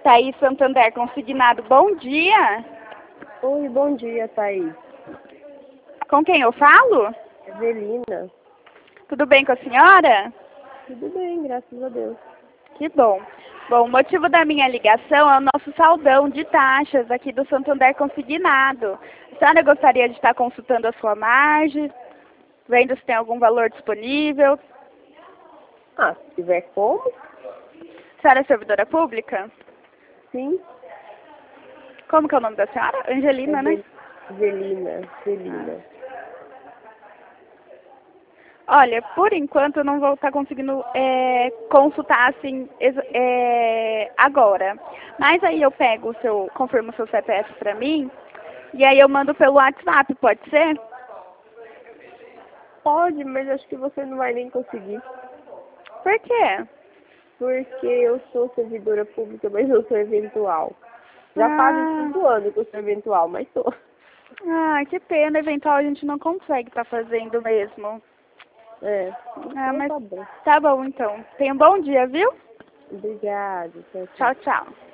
Thaís Santander, consignado, bom dia. Oi, bom dia, Thaís. Com quem eu falo? Evelina. Tudo bem com a senhora? Tudo bem, graças a Deus. Que bom. Bom, o motivo da minha ligação é o nosso saldão de taxas aqui do Santander Consignado. A senhora gostaria de estar consultando a sua margem, vendo se tem algum valor disponível? Ah, se tiver como? A senhora é servidora pública? Sim. Como que é o nome da senhora? Angelina, né? Evelina. Olha, por enquanto eu não vou estar conseguindo consultar assim agora. Mas aí eu pego confirmo o seu CPF para mim e aí eu mando pelo WhatsApp, pode ser? Pode, mas acho que você não vai nem conseguir. Por quê? Porque eu sou servidora pública, mas eu sou eventual. Já fazem 5 anos que eu sou eventual, mas sou. Que pena, eventual a gente não consegue estar fazendo mesmo. Então Mas tá bom. tá bom então. Tenha um bom dia, viu? Obrigada. Tchau, tchau.